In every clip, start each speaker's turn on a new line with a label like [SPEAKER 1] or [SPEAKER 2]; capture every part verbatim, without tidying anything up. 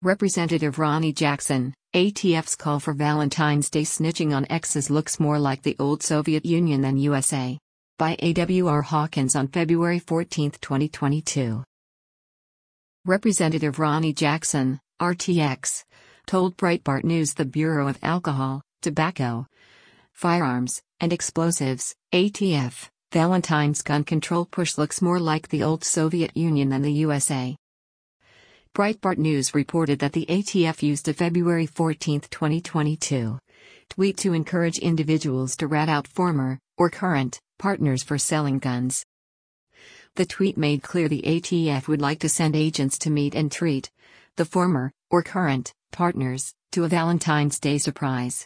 [SPEAKER 1] Representative Ronny Jackson, A T F's call for Valentine's Day snitching on exes looks more like the old Soviet Union than U S A. By A W R Hawkins on February fourteenth, twenty twenty-two. Representative Ronny Jackson, R T X, told Breitbart News the Bureau of Alcohol, Tobacco, Firearms, and Explosives, A T F, Valentine's gun control push looks more like the old Soviet Union than the U S A. Breitbart News reported that the A T F used a February fourteenth, twenty twenty-two, tweet to encourage individuals to rat out former, or current, partners for selling guns. The tweet made clear the A T F would like to send agents to meet and treat the former, or current, partners to a Valentine's Day surprise.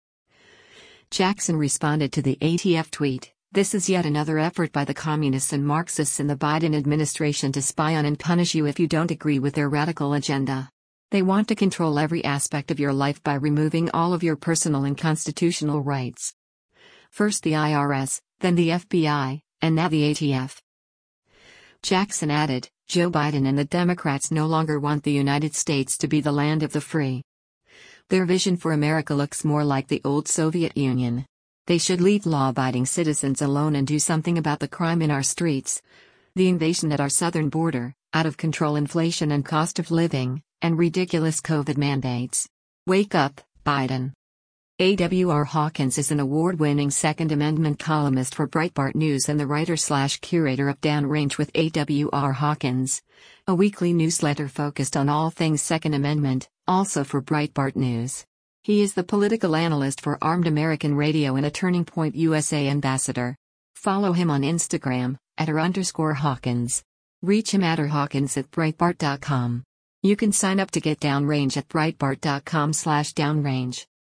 [SPEAKER 1] Jackson responded to the A T F tweet, "This is yet another effort by the communists and Marxists in the Biden administration to spy on and punish you if you don't agree with their radical agenda. They want to control every aspect of your life by removing all of your personal and constitutional rights. First the I R S, then the F B I, and now the A T F." Jackson added, "Joe Biden and the Democrats no longer want the United States to be the land of the free. Their vision for America looks more like the old Soviet Union. They should leave law-abiding citizens alone and do something about the crime in our streets, the invasion at our southern border, out-of-control inflation and cost of living, and ridiculous COVID mandates. Wake up, Biden." A W R Hawkins is an award-winning Second Amendment columnist for Breitbart News and the writer-slash-curator of Downrange with A W R Hawkins, a weekly newsletter focused on all things Second Amendment, also for Breitbart News. He is the political analyst for Armed American Radio and a Turning Point U S A ambassador. Follow him on Instagram, at r underscore Hawkins. Reach him at r Hawkins at Breitbart dot com. You can sign up to get Downrange at Breitbart dot com slash Downrange.